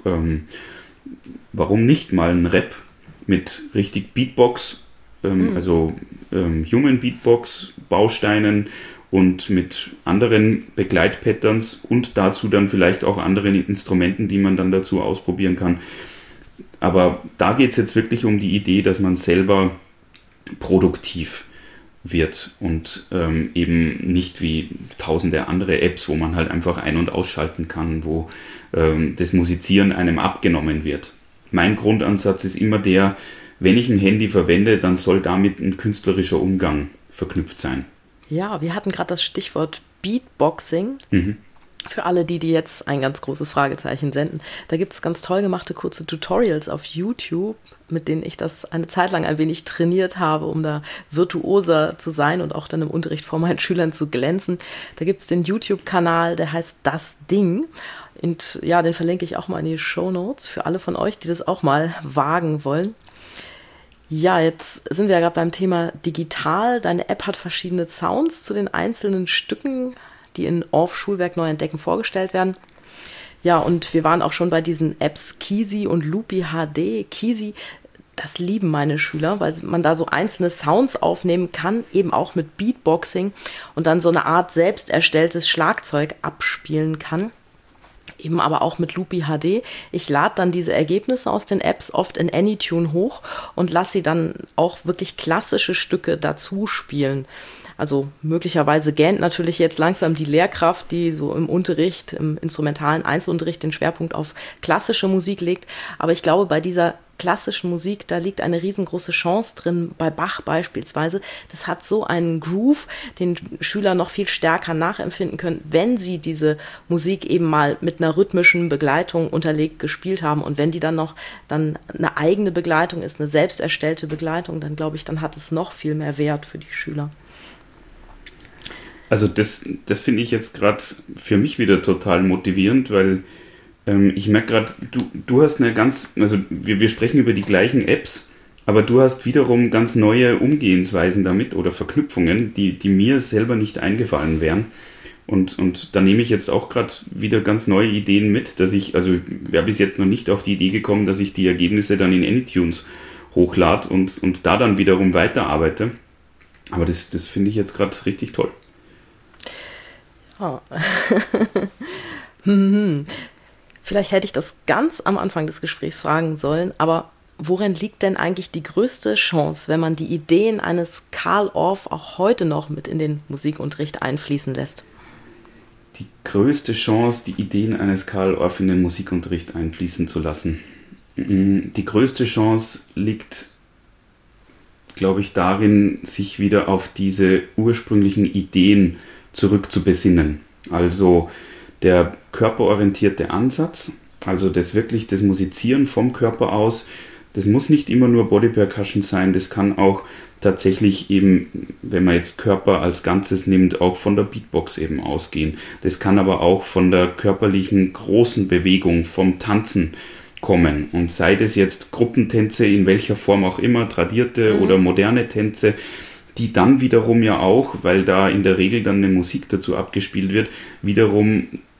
S3: warum nicht mal ein Rap mit richtig Beatbox, also Human Beatbox, Bausteinen und mit anderen Begleitpatterns und dazu dann vielleicht auch anderen Instrumenten, die man dann dazu ausprobieren kann. Aber da geht es jetzt wirklich um die Idee, dass man selber produktiv wird und eben nicht wie tausende andere Apps, wo man halt einfach ein- und ausschalten kann, wo das Musizieren einem abgenommen wird. Mein Grundansatz ist immer der, wenn ich ein Handy verwende, dann soll damit ein künstlerischer Umgang verknüpft sein.
S2: Ja, wir hatten gerade das Stichwort Beatboxing. Für alle, die jetzt ein ganz großes Fragezeichen senden. Da gibt es ganz toll gemachte kurze Tutorials auf YouTube, mit denen ich das eine Zeit lang ein wenig trainiert habe, um da virtuoser zu sein und auch dann im Unterricht vor meinen Schülern zu glänzen. Da gibt es den YouTube-Kanal, der heißt Das Ding. Und ja, den verlinke ich auch mal in die Shownotes für alle von euch, die das auch mal wagen wollen. Ja, jetzt sind wir ja gerade beim Thema digital. Deine App hat verschiedene Sounds zu den einzelnen Stücken, die in Off-Schulwerk neu entdecken vorgestellt werden. Ja, und wir waren auch schon bei diesen Apps Keezy und Loopy HD. Keezy, das lieben meine Schüler, weil man da so einzelne Sounds aufnehmen kann, eben auch mit Beatboxing und dann so eine Art selbst erstelltes Schlagzeug abspielen kann. Eben aber auch mit Loopy HD. Ich lade dann diese Ergebnisse aus den Apps oft in Anytune hoch und lasse sie dann auch wirklich klassische Stücke dazu spielen. Also möglicherweise gähnt natürlich jetzt langsam die Lehrkraft, die so im Unterricht, im instrumentalen Einzelunterricht den Schwerpunkt auf klassische Musik legt. Aber ich glaube, bei dieser klassischen Musik, da liegt eine riesengroße Chance drin, bei Bach beispielsweise. Das hat so einen Groove, den Schüler noch viel stärker nachempfinden können, wenn sie diese Musik eben mal mit einer rhythmischen Begleitung unterlegt gespielt haben. Und wenn die dann noch eine eigene Begleitung ist, eine selbst erstellte Begleitung, dann glaube ich, dann hat es noch viel mehr Wert für die Schüler.
S3: Also das finde ich jetzt gerade für mich wieder total motivierend, weil ich merke gerade, du hast also wir sprechen über die gleichen Apps, aber du hast wiederum ganz neue Umgehensweisen damit oder Verknüpfungen, die mir selber nicht eingefallen wären. Und da nehme ich jetzt auch gerade wieder ganz neue Ideen mit, dass ich, also wäre bis jetzt noch nicht auf die Idee gekommen, dass ich die Ergebnisse dann in Anytunes hochlade und da dann wiederum weiterarbeite. Aber das finde ich jetzt gerade richtig toll.
S2: Ja. Vielleicht hätte ich das ganz am Anfang des Gesprächs fragen sollen, aber worin liegt denn eigentlich die größte Chance, wenn man die Ideen eines Carl Orff auch heute noch mit in den Musikunterricht einfließen lässt?
S3: Die größte Chance, die Ideen eines Carl Orff in den Musikunterricht einfließen zu lassen. Die größte Chance liegt, glaube ich, darin, sich wieder auf diese ursprünglichen Ideen zurückzubesinnen. Also der körperorientierte Ansatz, also das Musizieren vom Körper aus, das muss nicht immer nur Body Percussion sein, das kann auch tatsächlich eben, wenn man jetzt Körper als Ganzes nimmt, auch von der Beatbox eben ausgehen. Das kann aber auch von der körperlichen großen Bewegung, vom Tanzen kommen. Und sei das jetzt Gruppentänze in welcher Form auch immer, tradierte oder moderne Tänze, die dann wiederum ja auch, weil da in der Regel dann eine Musik dazu abgespielt wird, wiederum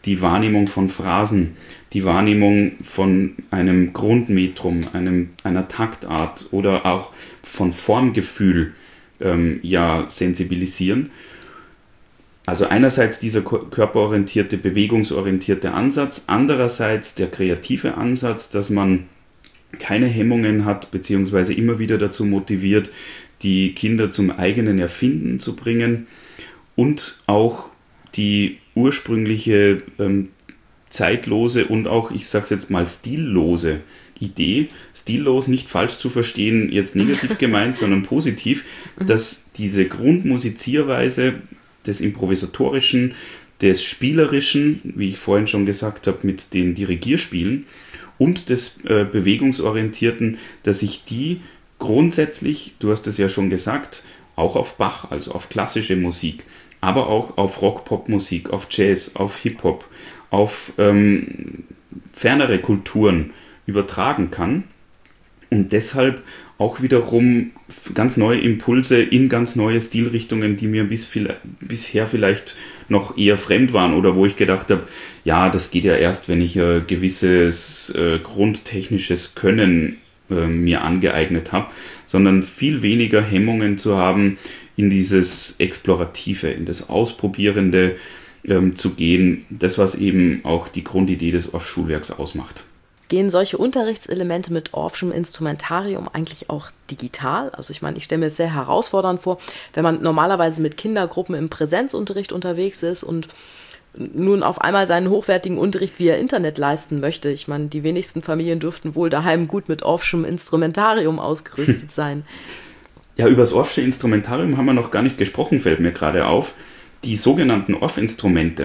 S3: die Wahrnehmung von Phrasen, die Wahrnehmung von einem Grundmetrum, einer Taktart oder auch von Formgefühl sensibilisieren. Also einerseits dieser körperorientierte, bewegungsorientierte Ansatz, andererseits der kreative Ansatz, dass man keine Hemmungen hat, beziehungsweise immer wieder dazu motiviert, die Kinder zum eigenen Erfinden zu bringen und auch die ursprüngliche zeitlose und auch, ich sag's jetzt mal, stillose Idee, stillos nicht falsch zu verstehen, jetzt negativ gemeint, sondern positiv, dass diese Grundmusizierweise des Improvisatorischen, des Spielerischen, wie ich vorhin schon gesagt habe, mit den Dirigierspielen und des Bewegungsorientierten, dass ich die grundsätzlich, du hast es ja schon gesagt, auch auf Bach, also auf klassische Musik, aber auch auf Rock-Pop-Musik, auf Jazz, auf Hip-Hop, auf fernere Kulturen übertragen kann und deshalb auch wiederum ganz neue Impulse in ganz neue Stilrichtungen, die mir bisher vielleicht noch eher fremd waren oder wo ich gedacht habe, ja, das geht ja erst, wenn ich ein gewisses grundtechnisches Können mir angeeignet habe, sondern viel weniger Hemmungen zu haben, in dieses Explorative, in das Ausprobierende zu gehen, das, was eben auch die Grundidee des Orff-Schulwerks ausmacht.
S2: Gehen solche Unterrichtselemente mit Orffschem Instrumentarium eigentlich auch digital? Also ich meine, ich stelle mir es sehr herausfordernd vor, wenn man normalerweise mit Kindergruppen im Präsenzunterricht unterwegs ist und nun auf einmal seinen hochwertigen Unterricht via Internet leisten möchte. Ich meine, die wenigsten Familien dürften wohl daheim gut mit Orffschem Instrumentarium ausgerüstet sein.
S3: Ja, über das Orffsche Instrumentarium haben wir noch gar nicht gesprochen, fällt mir gerade auf. Die sogenannten Orff-Instrumente,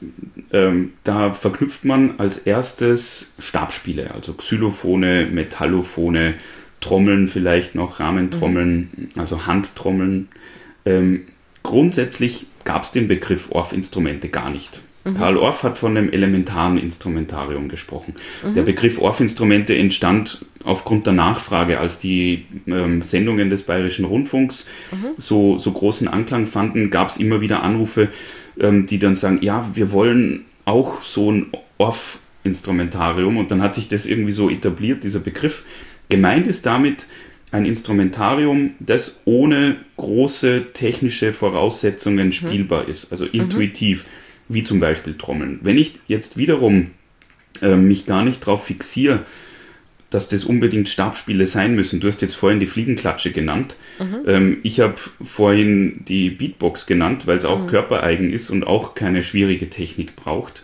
S3: da verknüpft man als erstes Stabspiele, also Xylophone, Metallophone, Trommeln vielleicht noch, Rahmentrommeln, also Handtrommeln. Grundsätzlich gab es den Begriff Orff-Instrumente gar nicht. Karl Orff hat von einem elementaren Instrumentarium gesprochen. Der Begriff Orff-Instrumente entstand aufgrund der Nachfrage, als die Sendungen des Bayerischen Rundfunks so großen Anklang fanden, gab es immer wieder Anrufe, die dann sagen, ja, wir wollen auch so ein Orff-Instrumentarium, und dann hat sich das irgendwie so etabliert, dieser Begriff. Gemeint ist damit ein Instrumentarium, das ohne große technische Voraussetzungen spielbar ist, also intuitiv, wie zum Beispiel Trommeln. Wenn ich jetzt wiederum mich gar nicht darauf fixiere, dass das unbedingt Stabspiele sein müssen. Du hast jetzt vorhin die Fliegenklatsche genannt. Ich habe vorhin die Beatbox genannt, weil es auch körpereigen ist und auch keine schwierige Technik braucht.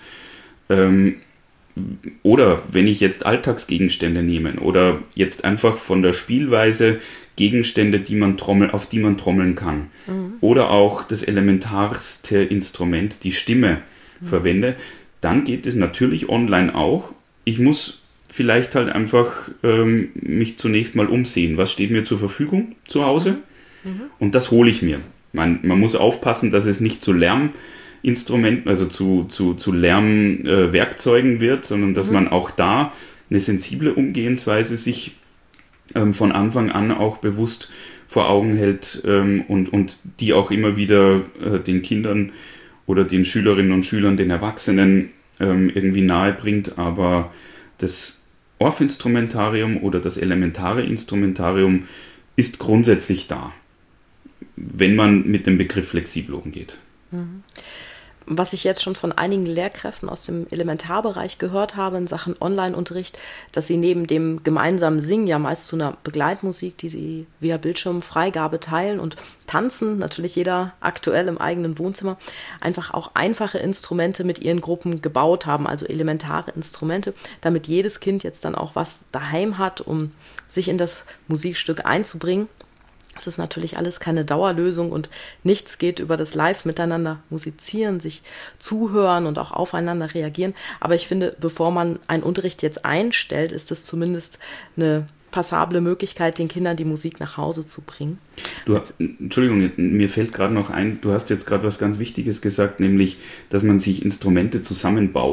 S3: Oder wenn ich jetzt Alltagsgegenstände nehme oder jetzt einfach von der Spielweise Gegenstände, auf die man trommeln kann. Oder auch das elementarste Instrument, die Stimme, verwende, dann geht es natürlich online auch. Ich muss vielleicht halt einfach mich zunächst mal umsehen. Was steht mir zur Verfügung zu Hause? Und das hole ich mir. Man muss aufpassen, dass es nicht zu Lärminstrumenten, also zu Lärmwerkzeugen wird, sondern dass man auch da eine sensible Umgehensweise sich von Anfang an auch bewusst vor Augen hält und die auch immer wieder den Kindern oder den Schülerinnen und Schülern, den Erwachsenen irgendwie nahe bringt. Aber das Orff-Instrumentarium oder das elementare Instrumentarium ist grundsätzlich da, wenn man mit dem Begriff flexibel umgeht.
S2: Was ich jetzt schon von einigen Lehrkräften aus dem Elementarbereich gehört habe in Sachen Online-Unterricht, dass sie neben dem gemeinsamen Singen ja meist zu einer Begleitmusik, die sie via Bildschirmfreigabe teilen und tanzen, natürlich jeder aktuell im eigenen Wohnzimmer, einfach auch einfache Instrumente mit ihren Gruppen gebaut haben, also elementare Instrumente, damit jedes Kind jetzt dann auch was daheim hat, um sich in das Musikstück einzubringen. Das ist natürlich alles keine Dauerlösung und nichts geht über das Live miteinander musizieren, sich zuhören und auch aufeinander reagieren. Aber ich finde, bevor man einen Unterricht jetzt einstellt, ist es zumindest eine passable Möglichkeit, den Kindern die Musik nach Hause zu bringen.
S3: Entschuldigung, mir fällt gerade noch ein, du hast jetzt gerade was ganz Wichtiges gesagt, nämlich, dass man sich Instrumente zusammenbaut.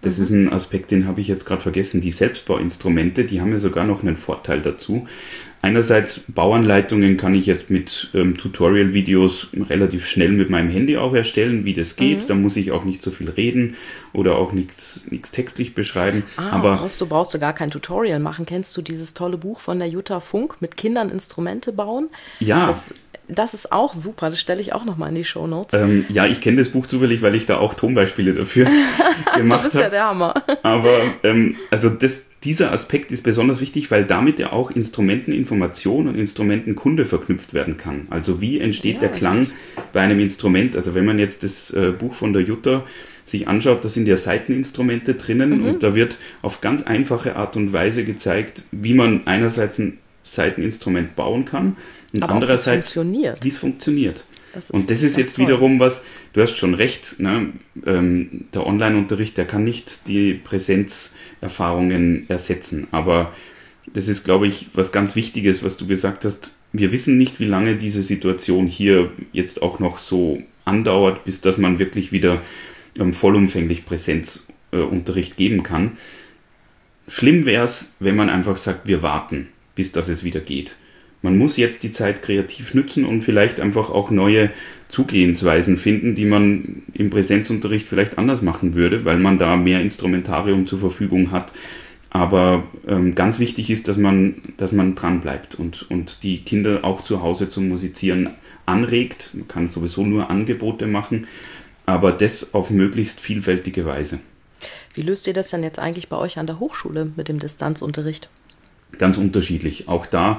S3: Das ist ein Aspekt, den habe ich jetzt gerade vergessen. Die Selbstbauinstrumente, die haben ja sogar noch einen Vorteil dazu. Einerseits Bauanleitungen kann ich jetzt mit Tutorial-Videos relativ schnell mit meinem Handy auch erstellen, wie das geht. Da muss ich auch nicht so viel reden oder auch nichts textlich beschreiben. Aber
S2: du brauchst du gar kein Tutorial machen. Kennst du dieses tolle Buch von der Jutta Funk, mit Kindern Instrumente bauen?
S3: Ja.
S2: Das ist auch super, das stelle ich auch nochmal in die Shownotes.
S3: Ja, ich kenne das Buch zufällig, weil ich da auch Tonbeispiele dafür gemacht habe.
S2: Du bist ja der Hammer.
S3: Aber dieser Aspekt ist besonders wichtig, weil damit ja auch Instrumenteninformation und Instrumentenkunde verknüpft werden kann. Also wie entsteht der Klang bei einem Instrument? Also wenn man jetzt das Buch von der Jutta sich anschaut, da sind ja Saiteninstrumente drinnen und da wird auf ganz einfache Art und Weise gezeigt, wie man einerseits ein Saiteninstrument bauen kann und
S2: aber
S3: andererseits, wie es funktioniert. Das ist jetzt
S2: toll.
S3: wiederum was, du hast schon recht, ne? Der Online-Unterricht, der kann nicht die Präsenzerfahrungen ersetzen, aber das ist, glaube ich, was ganz Wichtiges, was du gesagt hast. Wir wissen nicht, wie lange diese Situation hier jetzt auch noch so andauert, bis dass man wirklich wieder vollumfänglich Präsenzunterricht geben kann. Schlimm wäre es, wenn man einfach sagt, wir warten, bis dass es wieder geht. Man muss jetzt die Zeit kreativ nützen und vielleicht einfach auch neue Zugehensweisen finden, die man im Präsenzunterricht vielleicht anders machen würde, weil man da mehr Instrumentarium zur Verfügung hat. Aber ganz wichtig ist, dass man dran bleibt und die Kinder auch zu Hause zum Musizieren anregt. Man kann sowieso nur Angebote machen, aber das auf möglichst vielfältige Weise.
S2: Wie löst ihr das denn jetzt eigentlich bei euch an der Hochschule mit dem Distanzunterricht?
S3: Ganz unterschiedlich. Auch da,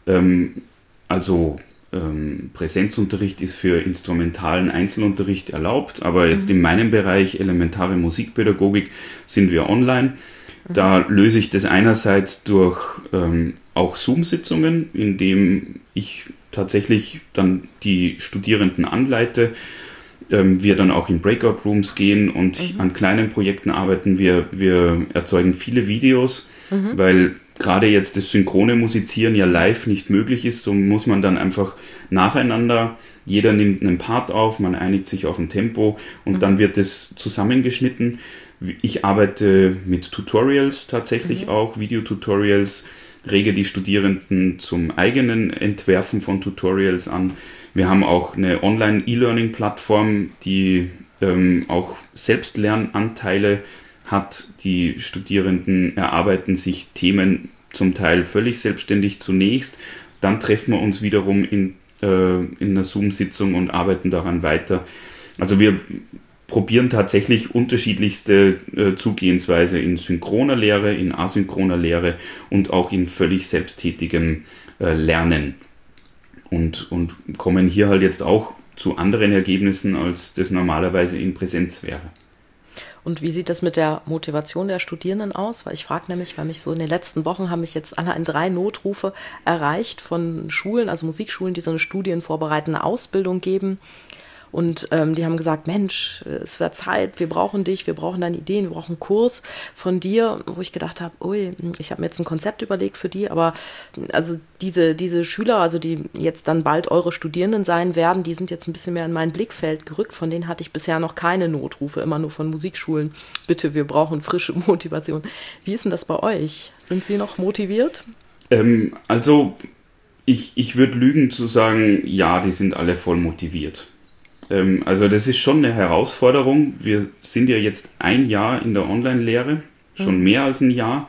S3: Präsenzunterricht ist für instrumentalen Einzelunterricht erlaubt, aber jetzt in meinem Bereich elementare Musikpädagogik sind wir online. Da löse ich das einerseits durch auch Zoom-Sitzungen, indem ich tatsächlich dann die Studierenden anleite, wir dann auch in Breakout-Rooms gehen und an kleinen Projekten arbeiten. Wir erzeugen viele Videos, weil gerade jetzt das synchrone Musizieren ja live nicht möglich ist, so muss man dann einfach nacheinander, jeder nimmt einen Part auf, man einigt sich auf ein Tempo und dann wird es zusammengeschnitten. Ich arbeite mit Tutorials tatsächlich auch, Videotutorials, rege die Studierenden zum eigenen Entwerfen von Tutorials an. Wir haben auch eine Online-E-Learning-Plattform, die auch Selbstlernanteile hat. Die Studierenden erarbeiten sich Themen zum Teil völlig selbstständig zunächst. Dann treffen wir uns wiederum in einer Zoom-Sitzung und arbeiten daran weiter. Also wir probieren tatsächlich unterschiedlichste Zugehensweise in synchroner Lehre, in asynchroner Lehre und auch in völlig selbsttätigem Lernen. Und kommen hier halt jetzt auch zu anderen Ergebnissen, als das normalerweise in Präsenz wäre.
S2: Und wie sieht das mit der Motivation der Studierenden aus? Weil ich frage nämlich, weil mich so in den letzten Wochen haben mich jetzt allein 3 Notrufe erreicht von Schulen, also Musikschulen, die so eine studienvorbereitende Ausbildung geben. Und die haben gesagt, Mensch, es wird Zeit, wir brauchen dich, wir brauchen deine Ideen, wir brauchen einen Kurs von dir, wo ich gedacht habe, ui, ich habe mir jetzt ein Konzept überlegt für die, aber also diese Schüler, also die jetzt dann bald eure Studierenden sein werden, die sind jetzt ein bisschen mehr in mein Blickfeld gerückt, von denen hatte ich bisher noch keine Notrufe, immer nur von Musikschulen. Bitte, wir brauchen frische Motivation. Wie ist denn das bei euch? Sind Sie noch motiviert?
S3: Also ich würde lügen zu sagen, ja, die sind alle voll motiviert. Also das ist schon eine Herausforderung. Wir sind ja jetzt ein Jahr in der Online-Lehre, schon mehr als ein Jahr.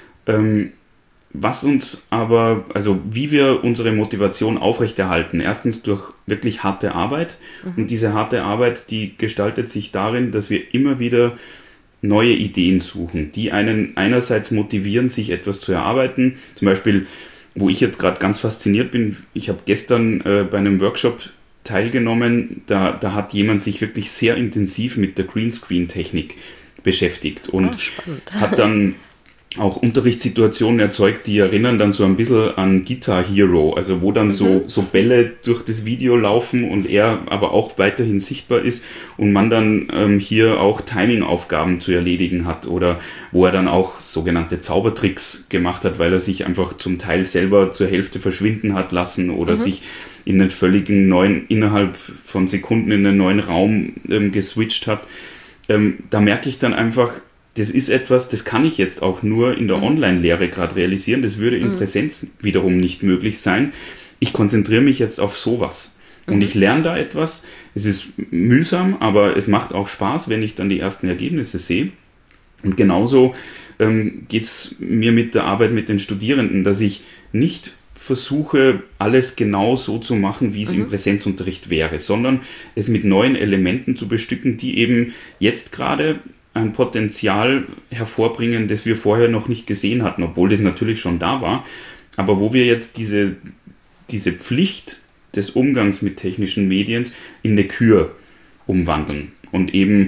S3: Was uns aber, also wie wir unsere Motivation aufrechterhalten, erstens durch wirklich harte Arbeit. Und diese harte Arbeit, die gestaltet sich darin, dass wir immer wieder neue Ideen suchen, die einen einerseits motivieren, sich etwas zu erarbeiten. Zum Beispiel, wo ich jetzt gerade ganz fasziniert bin, ich habe gestern bei einem Workshop teilgenommen, da hat jemand sich wirklich sehr intensiv mit der Greenscreen-Technik beschäftigt und hat dann auch Unterrichtssituationen erzeugt, die erinnern dann so ein bisschen an Guitar Hero, also wo dann so Bälle durch das Video laufen und er aber auch weiterhin sichtbar ist und man dann hier auch Timing-Aufgaben zu erledigen hat oder wo er dann auch sogenannte Zaubertricks gemacht hat, weil er sich einfach zum Teil selber zur Hälfte verschwinden hat lassen oder sich in einen völligen neuen, innerhalb von Sekunden in einen neuen Raum geswitcht hat. Da merke ich dann einfach, das ist etwas, das kann ich jetzt auch nur in der Online-Lehre gerade realisieren. Das würde in Präsenz wiederum nicht möglich sein. Ich konzentriere mich jetzt auf sowas. Und ich lerne da etwas. Es ist mühsam, aber es macht auch Spaß, wenn ich dann die ersten Ergebnisse sehe. Und genauso geht es mir mit der Arbeit mit den Studierenden, dass ich nicht versuche, alles genau so zu machen, wie es im Präsenzunterricht wäre, sondern es mit neuen Elementen zu bestücken, die eben jetzt gerade ein Potenzial hervorbringen, das wir vorher noch nicht gesehen hatten, obwohl das natürlich schon da war, aber wo wir jetzt diese Pflicht des Umgangs mit technischen Medien in eine Kür umwandeln und eben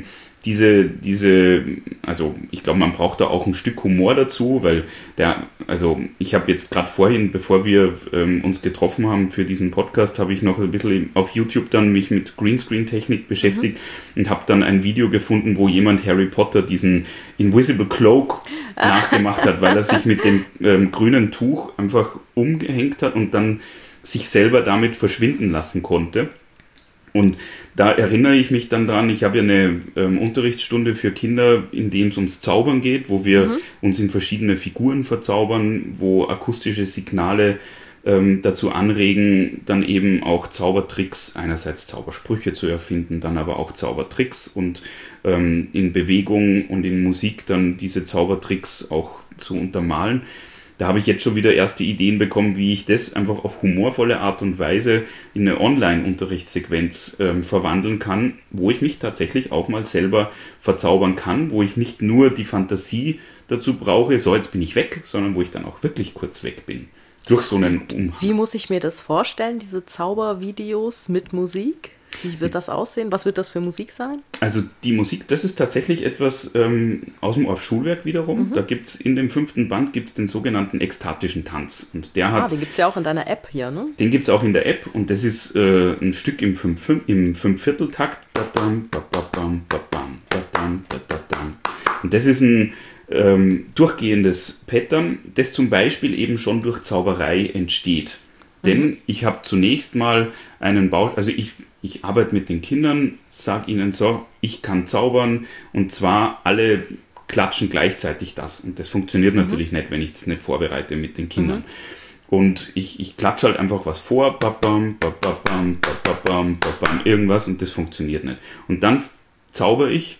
S3: also ich glaube, man braucht da auch ein Stück Humor dazu, weil ich habe jetzt gerade vorhin, bevor wir uns getroffen haben für diesen Podcast, habe ich noch ein bisschen auf YouTube dann mich mit Greenscreen-Technik beschäftigt und habe dann ein Video gefunden, wo jemand Harry Potter diesen Invisible Cloak nachgemacht hat, weil er sich mit dem grünen Tuch einfach umgehängt hat und dann sich selber damit verschwinden lassen konnte. Und da erinnere ich mich dann dran, ich habe ja eine Unterrichtsstunde für Kinder, in dem es ums Zaubern geht, wo wir uns in verschiedene Figuren verzaubern, wo akustische Signale dazu anregen, dann eben auch Zaubertricks, einerseits Zaubersprüche zu erfinden, dann aber auch Zaubertricks und in Bewegung und in Musik dann diese Zaubertricks auch zu untermalen. Da habe ich jetzt schon wieder erste Ideen bekommen, wie ich das einfach auf humorvolle Art und Weise in eine Online-Unterrichtssequenz verwandeln kann, wo ich mich tatsächlich auch mal selber verzaubern kann, wo ich nicht nur die Fantasie dazu brauche, so jetzt bin ich weg, sondern wo ich dann auch wirklich kurz weg bin. Durch so einen Umhang.
S2: Wie muss ich mir das vorstellen, diese Zaubervideos mit Musik? Wie wird das aussehen? Was wird das für Musik sein?
S3: Also die Musik, das ist tatsächlich etwas aus dem Orff-Schulwerk wiederum. Da gibt es in dem 5. Band den sogenannten ekstatischen Tanz. Und der hat,
S2: den gibt es ja auch in deiner App hier, ne?
S3: Den gibt es auch in der App und das ist ein Stück im 5/4-Takt. Und das ist ein durchgehendes Pattern, das zum Beispiel eben schon durch Zauberei entsteht. Denn ich habe zunächst mal einen Baustein, also ich arbeite mit den Kindern, sage ihnen so, ich kann zaubern und zwar alle klatschen gleichzeitig das. Und das funktioniert natürlich nicht, wenn ich das nicht vorbereite mit den Kindern. Und ich klatsche halt einfach was vor, irgendwas und das funktioniert nicht. Und dann zauber ich,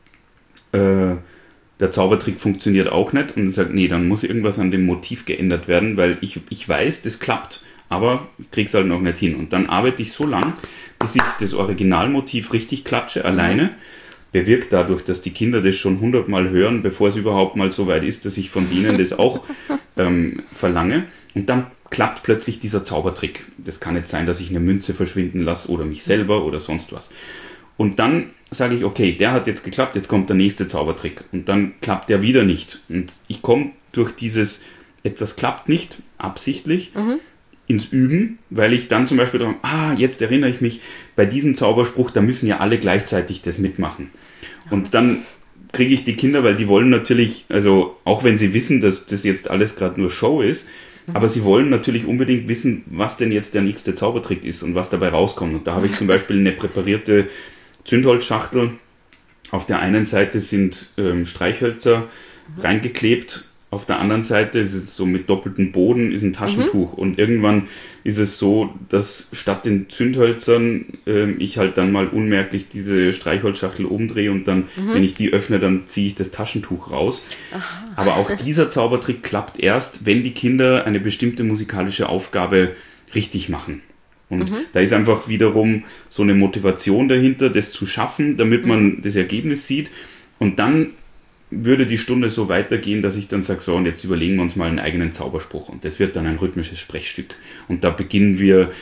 S3: der Zaubertrick funktioniert auch nicht und dann sagt, nee, dann muss irgendwas an dem Motiv geändert werden, weil ich weiß, das klappt. Aber ich krieg's halt noch nicht hin. Und dann arbeite ich so lang, bis ich das Originalmotiv richtig klatsche, alleine. Bewirkt dadurch, dass die Kinder das schon 100-mal hören, bevor es überhaupt mal so weit ist, dass ich von denen das auch verlange. Und dann klappt plötzlich dieser Zaubertrick. Das kann jetzt sein, dass ich eine Münze verschwinden lasse oder mich selber oder sonst was. Und dann sage ich, okay, der hat jetzt geklappt, jetzt kommt der nächste Zaubertrick. Und dann klappt der wieder nicht. Und ich komme durch dieses, etwas klappt nicht, absichtlich, ins Üben, weil ich dann zum Beispiel daran, jetzt erinnere ich mich, bei diesem Zauberspruch, da müssen ja alle gleichzeitig das mitmachen. Und dann kriege ich die Kinder, weil die wollen natürlich, also auch wenn sie wissen, dass das jetzt alles gerade nur Show ist, aber sie wollen natürlich unbedingt wissen, was denn jetzt der nächste Zaubertrick ist und was dabei rauskommt. Und da habe ich zum Beispiel eine präparierte Zündholzschachtel. Auf der einen Seite sind Streichhölzer reingeklebt. Auf der anderen Seite ist es so mit doppeltem Boden, ist ein Taschentuch. Und irgendwann ist es so, dass statt den Zündhölzern ich halt dann mal unmerklich diese Streichholzschachtel umdrehe und dann, wenn ich die öffne, dann ziehe ich das Taschentuch raus. Aha. Aber auch dieser Zaubertrick klappt erst, wenn die Kinder eine bestimmte musikalische Aufgabe richtig machen. Und da ist einfach wiederum so eine Motivation dahinter, das zu schaffen, damit man das Ergebnis sieht. Und dann würde die Stunde so weitergehen, dass ich dann sage, so, und jetzt überlegen wir uns mal einen eigenen Zauberspruch. Und das wird dann ein rhythmisches Sprechstück. Und da beginnen wir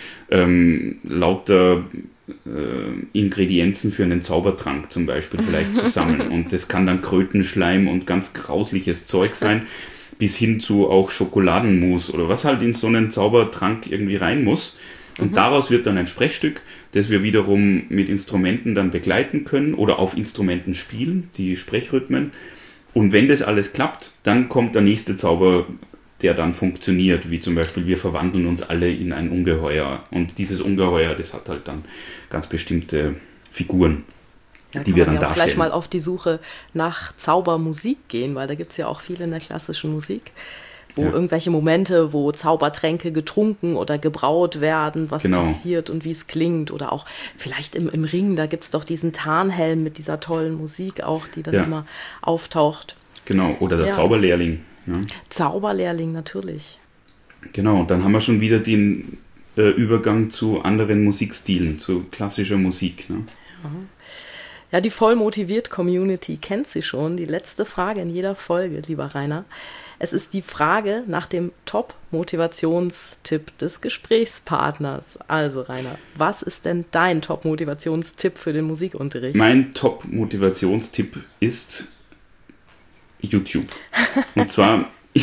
S3: lauter Ingredienzen für einen Zaubertrank zum Beispiel vielleicht zu sammeln. Und das kann dann Krötenschleim und ganz grausliches Zeug sein, bis hin zu auch Schokoladenmus oder was halt in so einen Zaubertrank irgendwie rein muss. Und daraus wird dann ein Sprechstück, das wir wiederum mit Instrumenten dann begleiten können oder auf Instrumenten spielen, die Sprechrhythmen. Und wenn das alles klappt, dann kommt der nächste Zauber, der dann funktioniert, wie zum Beispiel wir verwandeln uns alle in ein Ungeheuer. Und dieses Ungeheuer, das hat halt dann ganz bestimmte Figuren. die wir dann
S2: ja auch
S3: darstellen.
S2: gleich mal auf die Suche nach Zaubermusik gehen, weil da gibt es ja auch viel in der klassischen Musik, wo irgendwelche Momente, wo Zaubertränke getrunken oder gebraut werden, was passiert und wie es klingt. Oder auch vielleicht im Ring, da gibt es doch diesen Tarnhelm mit dieser tollen Musik auch, die dann immer auftaucht.
S3: Genau, oder der Zauberlehrling. Ja.
S2: Zauberlehrling, natürlich.
S3: Genau, und dann haben wir schon wieder den Übergang zu anderen Musikstilen, zu klassischer Musik. Ne?
S2: Ja, die Vollmotiviert-Community kennt sie schon. Die letzte Frage in jeder Folge, lieber Rainer. Es ist die Frage nach dem Top-Motivationstipp des Gesprächspartners. Also Rainer, was ist denn dein Top-Motivationstipp für den Musikunterricht?
S3: Mein Top-Motivationstipp ist YouTube. Und zwar,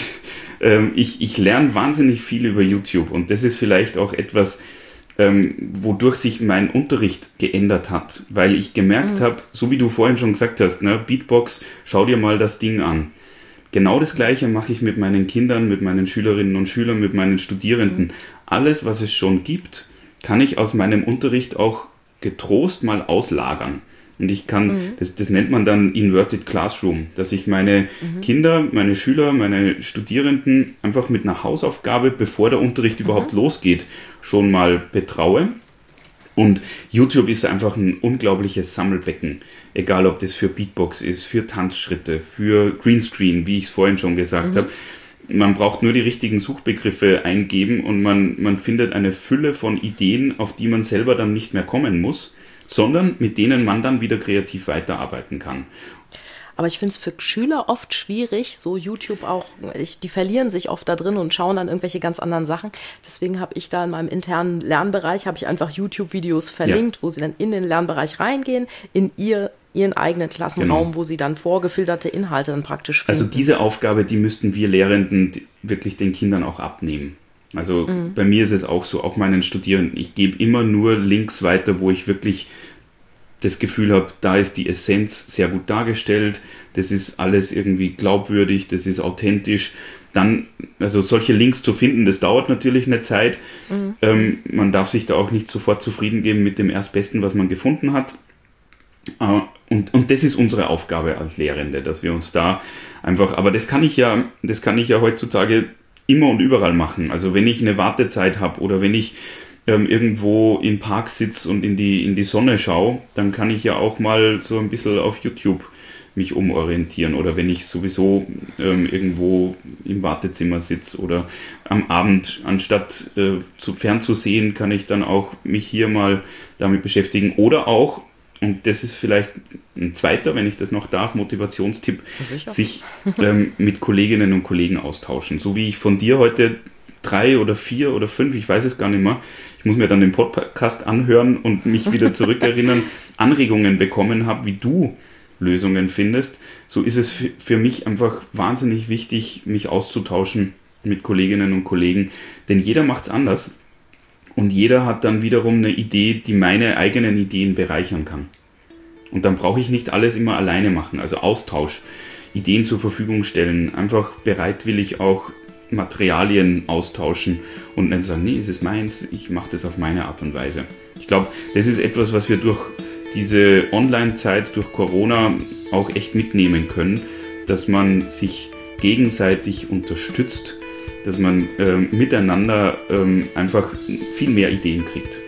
S3: ich lerne wahnsinnig viel über YouTube und das ist vielleicht auch etwas, wodurch sich mein Unterricht geändert hat, weil ich gemerkt habe, so wie du vorhin schon gesagt hast, ne, Beatbox, schau dir mal das Ding an. Genau das Gleiche mache ich mit meinen Kindern, mit meinen Schülerinnen und Schülern, mit meinen Studierenden. Alles, was es schon gibt, kann ich aus meinem Unterricht auch getrost mal auslagern. Und ich kann, das nennt man dann Inverted Classroom, dass ich meine Kinder, meine Schüler, meine Studierenden einfach mit einer Hausaufgabe, bevor der Unterricht überhaupt losgeht, schon mal betraue. Und YouTube ist einfach ein unglaubliches Sammelbecken, egal ob das für Beatbox ist, für Tanzschritte, für Greenscreen, wie ich es vorhin schon gesagt habe. Man braucht nur die richtigen Suchbegriffe eingeben und man findet eine Fülle von Ideen, auf die man selber dann nicht mehr kommen muss, sondern mit denen man dann wieder kreativ weiterarbeiten kann.
S2: Aber ich finde es für Schüler oft schwierig, so YouTube auch, die verlieren sich oft da drin und schauen dann irgendwelche ganz anderen Sachen. Deswegen habe ich da in meinem internen Lernbereich, habe ich einfach YouTube-Videos verlinkt, wo sie dann in den Lernbereich reingehen, in ihren eigenen Klassenraum, wo sie dann vorgefilterte Inhalte dann praktisch finden.
S3: Also diese Aufgabe, die müssten wir Lehrenden wirklich den Kindern auch abnehmen. Also bei mir ist es auch so, auch meinen Studierenden, ich gebe immer nur Links weiter, wo ich wirklich das Gefühl habe, da ist die Essenz sehr gut dargestellt, das ist alles irgendwie glaubwürdig, das ist authentisch. Dann, also solche Links zu finden, das dauert natürlich eine Zeit. Man darf sich da auch nicht sofort zufrieden geben mit dem Erstbesten, was man gefunden hat. Und das ist unsere Aufgabe als Lehrende, dass wir uns da einfach, aber das kann ich ja heutzutage immer und überall machen. Also wenn ich eine Wartezeit habe oder wenn ich irgendwo im Park sitze und in die Sonne schaue, dann kann ich ja auch mal so ein bisschen auf YouTube mich umorientieren. Oder wenn ich sowieso irgendwo im Wartezimmer sitze oder am Abend, anstatt fernzusehen, kann ich dann auch mich hier mal damit beschäftigen. Oder auch, und das ist vielleicht ein zweiter, wenn ich das noch darf, Motivationstipp, sich mit Kolleginnen und Kollegen austauschen. So wie ich von dir heute 3 oder 4 oder 5, ich weiß es gar nicht mehr, ich muss mir dann den Podcast anhören und mich wieder zurückerinnern, Anregungen bekommen habe, wie du Lösungen findest. So ist es für mich einfach wahnsinnig wichtig, mich auszutauschen mit Kolleginnen und Kollegen, denn jeder macht es anders. Und jeder hat dann wiederum eine Idee, die meine eigenen Ideen bereichern kann. Und dann brauche ich nicht alles immer alleine machen. Also Austausch, Ideen zur Verfügung stellen, einfach bereitwillig auch Materialien austauschen und dann sagen, nee, es ist meins, ich mache das auf meine Art und Weise. Ich glaube, das ist etwas, was wir durch diese Online-Zeit, durch Corona auch echt mitnehmen können, dass man sich gegenseitig unterstützt, dass man miteinander einfach viel mehr Ideen kriegt.